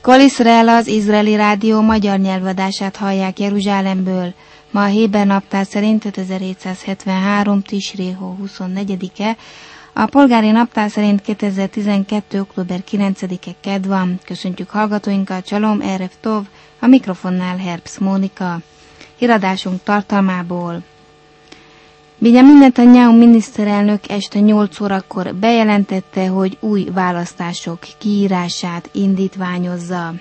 Kol Iszrael, az izraeli rádió magyar nyelvadását hallják Jeruzsálemből. Ma a héber naptár szerint 5773. Tisréhó 24-e, a polgári naptár szerint 2012. október 9-e kedd van. Köszöntjük hallgatóinkat, Csalom, Erev Tov, a mikrofonnál Herbst Mónika. Híradásunk tartalmából. Benjamin Netanyahu miniszterelnök este 8 órakor bejelentette, hogy új választások kiírását indítványozza.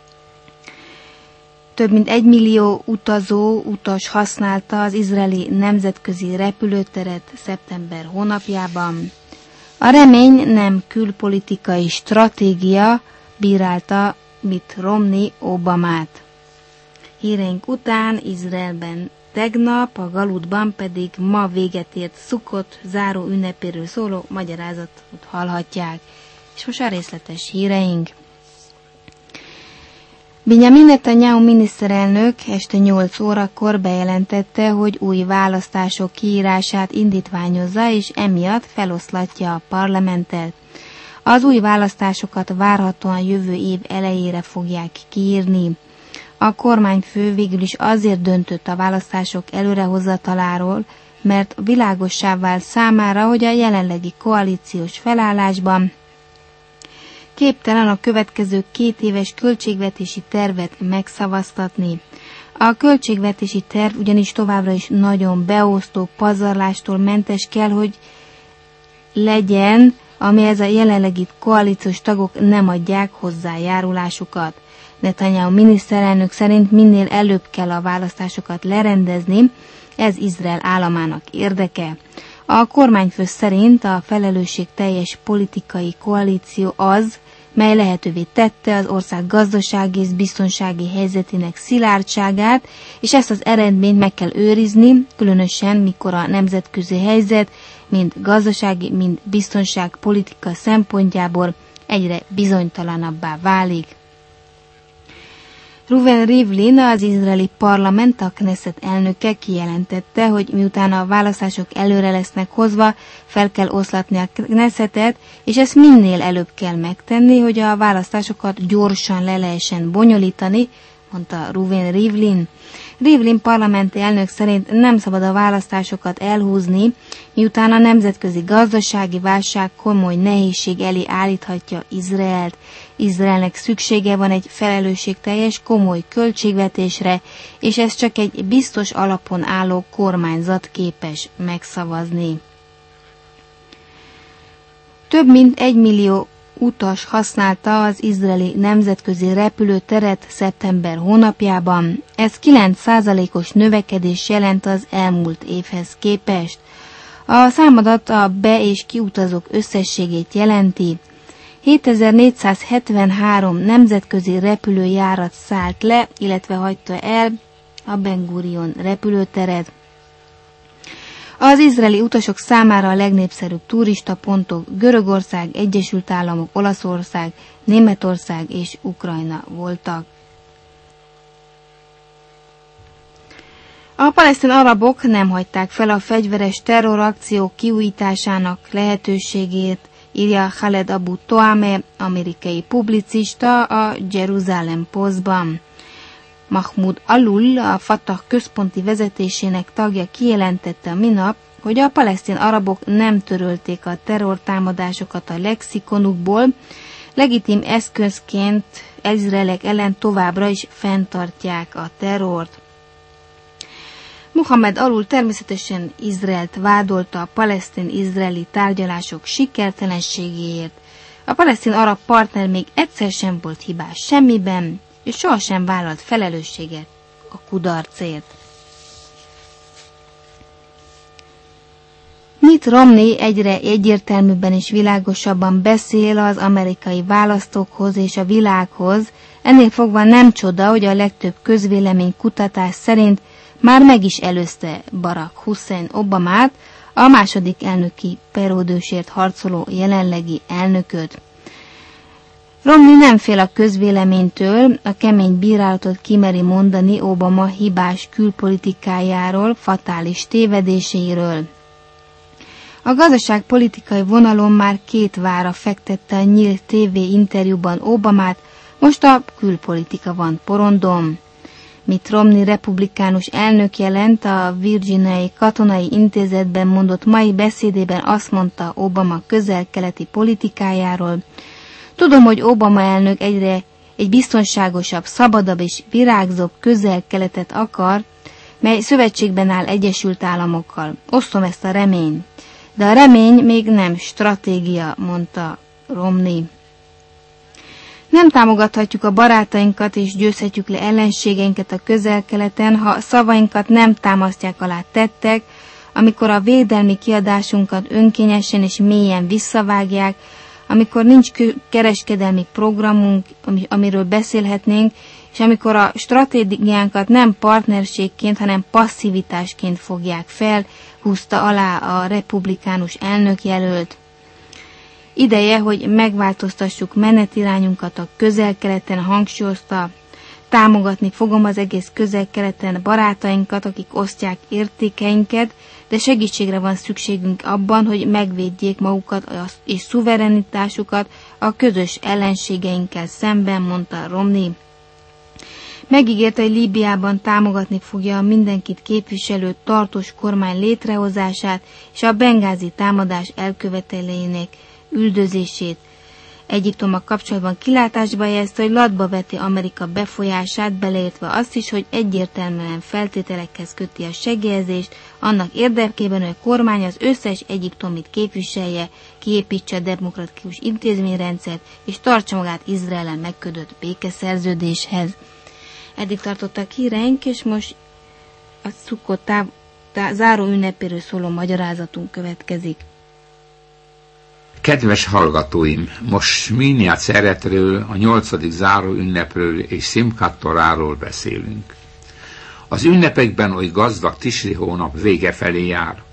Több mint 1 millió utas használta az izraeli nemzetközi repülőteret szeptember hónapjában. A remény nem külpolitikai stratégia, bírálta Mitt Romney Obamát. Híreink után Izraelben tegnap, a Galutban pedig ma véget ért Szukot záró ünnepéről szóló magyarázatot hallhatják. És most a részletes híreink. Benjamin Netanyahu miniszterelnök este 8 órakor bejelentette, hogy új választások kiírását indítványozza, és emiatt feloszlatja a parlamentet. Az új választásokat várhatóan jövő év elejére fogják kiírni. A kormányfő végül is azért döntött a választások előrehozataláról, mert világossá vált számára, hogy a jelenlegi koalíciós felállásban képtelen a következő 2 éves költségvetési tervet megszavaztatni. A költségvetési terv ugyanis továbbra is nagyon beosztó, pazarlástól mentes kell, hogy legyen, amihez a jelenlegi koalíciós tagok nem adják hozzájárulásukat. Netanyahu miniszterelnök szerint minél előbb kell a választásokat lerendezni, ez Izrael államának érdeke. A kormányfő szerint a felelősségteljes politikai koalíció az, mely lehetővé tette az ország gazdasági és biztonsági helyzetének szilárdságát, és ezt az eredményt meg kell őrizni, különösen mikor a nemzetközi helyzet, mind gazdasági, mind biztonságpolitika szempontjából egyre bizonytalanabbá válik. Reuven Rivlin, az izraeli parlament, a Knesset elnöke kijelentette, hogy miután a választások előre lesznek hozva, fel kell oszlatni a Knessetet, és ezt minél előbb kell megtenni, hogy a választásokat gyorsan le lehessen bonyolítani, mondta Reuven Rivlin. Rivlin parlamenti elnök szerint nem szabad a választásokat elhúzni, miután a nemzetközi gazdasági válság komoly nehézség elé állíthatja Izraelt. Izraelnek szüksége van egy felelősségteljes, komoly költségvetésre, és ez csak egy biztos alapon álló kormányzat képes megszavazni. Több mint 1 millió utas használta az izraeli nemzetközi repülőteret szeptember hónapjában. Ez 9%-os növekedés jelent az elmúlt évhez képest. A számadat a be- és kiutazók összességét jelenti. 7473 nemzetközi repülőjárat szállt le, illetve hagyta el a Ben Gurion repülőteret. Az izraeli utasok számára a legnépszerűbb turistapontok Görögország, Egyesült Államok, Olaszország, Németország és Ukrajna voltak. A palesztin arabok nem hagyták fel a fegyveres terrorakciók kiújításának lehetőségét, írja Khaled Abu Toame, amerikai publicista a Jerusalem Postban. Mahmoud Alul, a Fatah központi vezetésének tagja kijelentette a minap, hogy a palesztin arabok nem törölték a terrortámadásokat a lexikonukból, legitim eszközként izraelek ellen továbbra is fenntartják a terrort. Mohamed Alul természetesen Izraelt vádolta a palesztin-izraeli tárgyalások sikertelenségéért. A palesztin arab partner még egyszer sem volt hibás semmiben, és sohasem vállalt felelősséget a kudarcért. Mitt Romney egyre egyértelműbben és világosabban beszél az amerikai választókhoz és a világhoz, ennél fogva nem csoda, hogy a legtöbb közvéleménykutatás szerint már meg is előzte Barack Hussein Obamát, a második elnöki periódusért harcoló jelenlegi elnököt. Romney nem fél a közvéleménytől, a kemény bírálatot kimeri mondani Obama hibás külpolitikájáról, fatális tévedéseiről. A gazdaságpolitikai vonalon már 2 vára fektette a nyílt TV interjúban Obamát, Most a külpolitika van porondon. Mitt Romney republikánus elnök jelent a Virginiai Katonai Intézetben mondott mai beszédében azt mondta Obama közel-keleti politikájáról: tudom, hogy Obama elnök egyre egy biztonságosabb, szabadabb és virágzóbb közel-keletet akar, mely szövetségben áll Egyesült Államokkal. Osztom ezt a reményt. De a remény még nem stratégia, mondta Romney. Nem támogathatjuk a barátainkat és győzhetjük le ellenségeinket a közel-keleten, ha szavainkat nem támasztják alá tettek, amikor a védelmi kiadásunkat önkényesen és mélyen visszavágják, amikor nincs kereskedelmi programunk, amiről beszélhetnénk, és amikor a stratégiánkat nem partnerségként, hanem passzivitásként fogják fel, húzta alá a republikánus elnökjelölt. Ideje, hogy megváltoztassuk menetirányunkat a közel-keleten, hangsúlyozta. Támogatni fogom az egész közel-keleten barátainkat, akik osztják értékeinket, de segítségre van szükségünk abban, hogy megvédjék magukat és szuverenitásukat a közös ellenségeinkkel szemben, mondta Romney. Megígérte, hogy Líbiában támogatni fogja a mindenkit képviselő tartós kormány létrehozását és a bengázi támadás elkövetőinek üldözését. Egyiptommal kapcsolatban kilátásba helyezte, hogy latba veti Amerika befolyását, beleértve azt is, hogy egyértelműen feltételekhez köti a segélyezést, annak érdekében, hogy a kormány az összes egyiptomit képviselje, kiépítse a demokratikus intézményrendszert, és tartsa magát Izraelen megkötött békeszerződéshez. Eddig tartottak híreink, és most a Szukkot záró ünnepéről szóló magyarázatunk következik. Kedves hallgatóim, most Sminiát Szeretről, a 8. záró ünnepről és Szimkat Toráról beszélünk. Az ünnepekben oly gazdag Tisri hónap vége felé jár.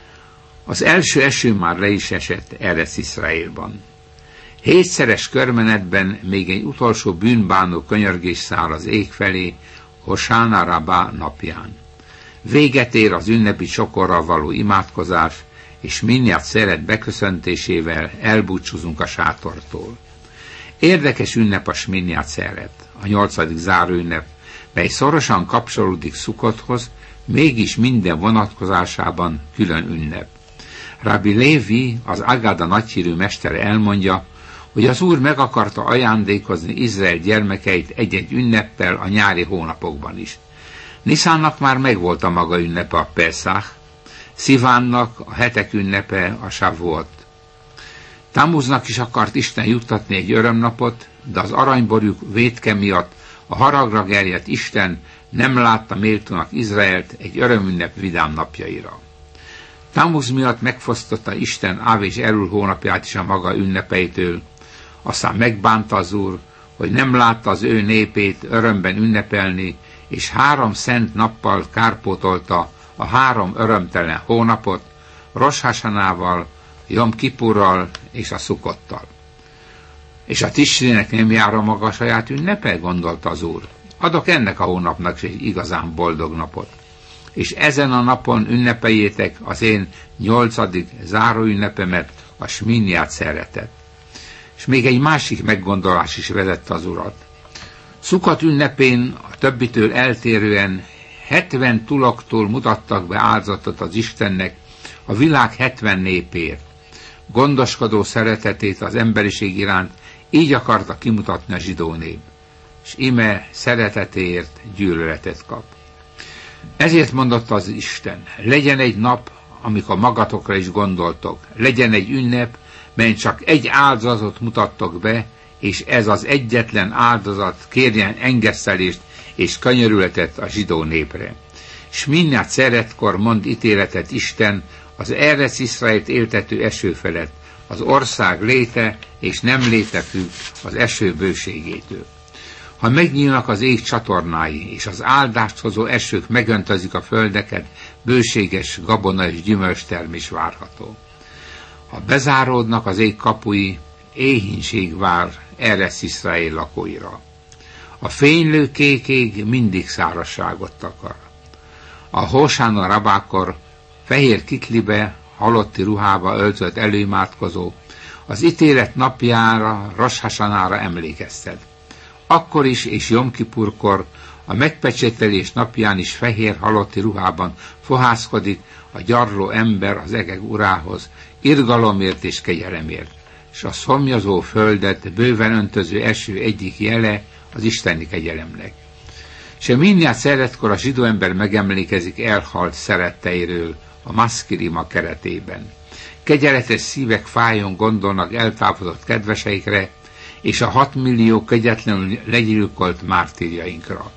Az első eső már le is esett Erec Iszraélban. 7-szeres körmenetben még egy utolsó bűnbánó könyörgés száll az ég felé, Hosána Rabá napján. Véget ér az ünnepi csokorral való imádkozás, és Sminiát Szeret beköszöntésével elbúcsúzunk a sátortól. Érdekes ünnep a Sminiát Szeret, a 8. záróünnep, mely szorosan kapcsolódik Szukkothoz, mégis minden vonatkozásában külön ünnep. Rabbi Lévi, az Agada nagyhírű mestere elmondja, hogy az Úr meg akarta ajándékozni Izrael gyermekeit egy-egy ünneppel a nyári hónapokban is. Niszánnak már megvolt a maga ünnepe, a Pesach, Szivánnak a hetek ünnepe, a Shavuot. Tammuznak is akart Isten juttatni egy örömnapot, de az aranyborjuk vétke miatt a haragra gerjedt Isten nem látta méltónak Izraelt egy örömünnep vidám napjaira. Tammuz miatt megfosztotta Isten Áv és Elul hónapját is a maga ünnepeitől, aztán megbánta az Úr, hogy nem látta az ő népét örömben ünnepelni, és 3 szent nappal kárpótolta a 3 örömtelen hónapot, Rosh Hasanával, Jom Kipurral és a Szukkottal. És a Tisrének nem jár a maga saját ünnepe, gondolta az Úr. Adok ennek a hónapnak egy igazán boldog napot. És ezen a napon ünnepeljétek az én 8. záróünnepemet, a Sminiát Szeretet. És még egy másik meggondolás is vezette az Urat. Szukkot ünnepén a többitől eltérően 70 tuloktól mutattak be áldozatot az Istennek a világ 70 népért. Gondoskodó szeretetét az emberiség iránt így akarta kimutatni a zsidó nép. És ime szeretetéért gyűlöletet kap. Ezért mondotta az Isten, legyen egy nap, amikor magatokra is gondoltok, legyen egy ünnep, mely csak egy áldozatot mutattok be, és ez az egyetlen áldozat kérjen engesztelést és könyörületet a zsidó népre. Sminiát Szeretkor mond ítéletet Isten az Erec Iszraelt éltető eső felett, az ország léte és nem léte függ az eső bőségétől. Ha megnyílnak az ég csatornái, és az áldást hozó esők megöntözik a földeket, bőséges gabona és gyümölcstermés várható. Ha bezáródnak az ég kapui, éhínség vár Erec Iszrael lakóira. A fénylő kék ég mindig szárazságot takar. A Hosána Rabákor fehér kiklibe, halotti ruhába öltött előimádkozó az ítélet napjára, Rosh Hasanára emlékeztet. Akkor is és Jom Kipurkor, a megpecsételés napján is fehér halotti ruhában fohászkodik a gyarló ember az egek urához, irgalomért és kegyelemért, és a szomjazó földet bőven öntöző eső egyik jele az isteni kegyelemnek. És a Minját szeretkor a zsidó ember megemlékezik elhalt szeretteiről a maszkirima keretében. Kegyeletes szívek fájon gondolnak eltávolodott kedveseikre, és a 6 millió kegyetlenül legyilkolt mártírjainkra.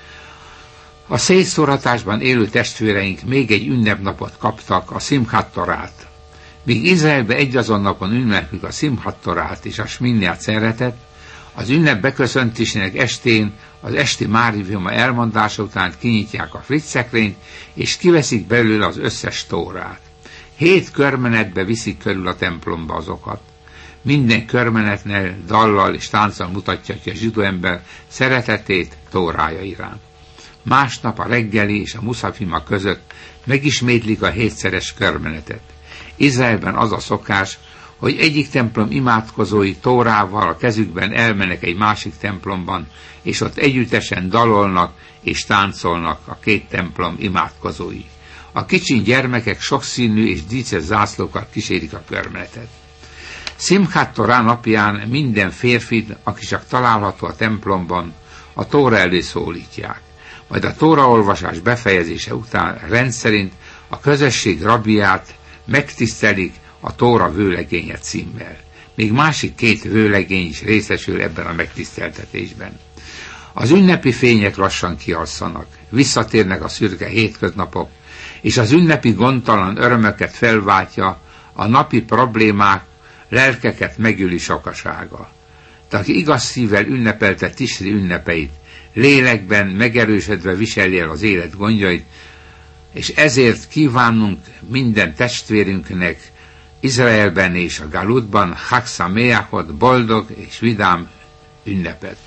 A szétszóratásban élő testvéreink még egy ünnepnapot kaptak, a Szimchat Torát. Míg Izraelbe egyazon napon ünneplik a Szimchat Torát és a Minját szeretet, az ünnep beköszöntésének estén az esti máriviuma elmondása után kinyitják a friccszekrényt, és kiveszik belőle az összes tórát. 7 körmenetbe viszik körül a templomba azokat. Minden körmenetnél dallal és tánccal mutatja ki a zsidó ember szeretetét tórája iránt. Másnap a reggeli és a muszafima között megismétlik a 7-szeres körmenetet. Izraelben az a szokás, hogy egyik templom imádkozói tórával a kezükben elmennek egy másik templomban, és ott együttesen dalolnak és táncolnak a 2 templom imádkozói. A kicsi gyermekek sokszínű és díszes zászlókkal kísérik a körmenetet. Szimchat Torá napján minden férfit, aki csak található a templomban, a tóra elé szólítják. Majd a tóraolvasás befejezése után rendszerint a közösség rabbiát megtisztelik a tóra vőlegénye címmel. Még másik 2 vőlegény is részesül ebben a megtiszteltetésben. Az ünnepi fények lassan kialszanak, visszatérnek a szürke hétköznapok, és az ünnepi gondtalan örömöket felváltja a napi problémák, lelkeket megüli sokasága. De aki igaz szívvel ünnepelte Tisri ünnepeit, lélekben megerősödve viseli el az élet gondjait, és ezért kívánunk minden testvérünknek Izraelben és a Galutban Chag Sameachot, boldog és vidám ünnepet.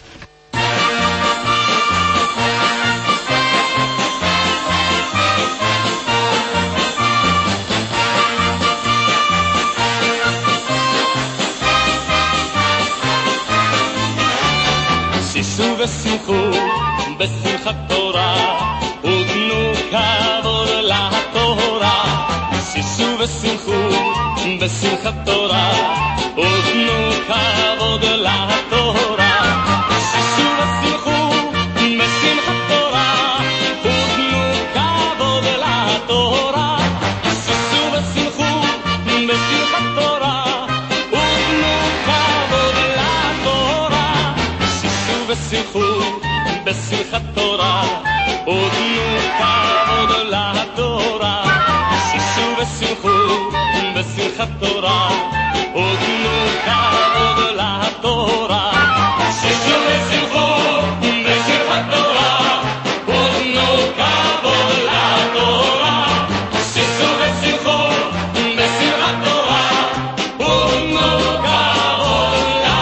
ושמחו בשמחת תורה ותנו כבוד לתורה שישו ושמחו בשמחת תורה ותנו כבוד לתורה שישו ושמחו בשמחת תורה ותנו כבוד לתורה שישו ושמחו בשמחת תורה ותנו כבוד לתורה ושמחו בשמחת תורה ותנו כבוד לתורה שישו ושמחו בשמחת תורה ותנו כבוד לתורה שישו ושמחו בשמחת תורה ותנו כבוד לתורה שישו ושמחו בשמחת תורה ותנו כבוד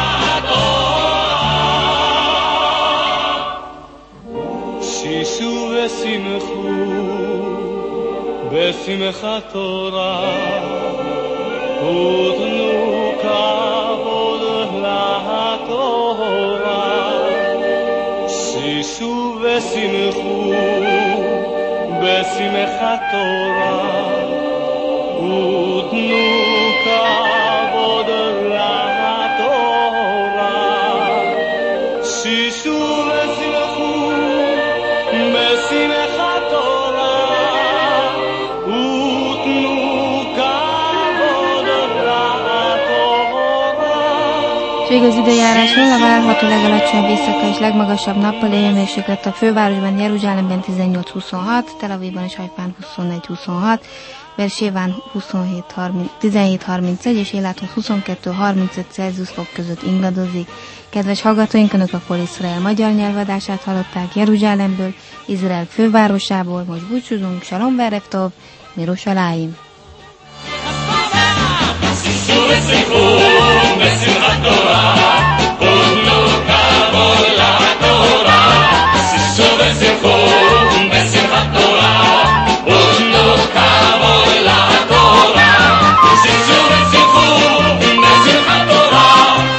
שישו ושמחו בשמחת תורה ותנו כבוד לתורה שישו ושמחו בשמחת תורה ותנו כבוד לתורה שישו ושמחו בשמחת תורה ותנו כבוד לתורה. És igaz időjárásról a várható legalacsonyabb éjszaka és legmagasabb nappali hőmérséklet a fővárosban, Jeruzsálemben 18-26, Tel Avivban és Hajfán 24-26, Beerséván 17-31 és Éláton 22-35 Celsius fok között ingadozik. Kedves hallgatóink, Önök a Kol Israel magyar nyelvadását hallották Jeruzsálemből, Izrael fővárosából. Most búcsúzunk, Shalom Verev Tov, Mirushalayim.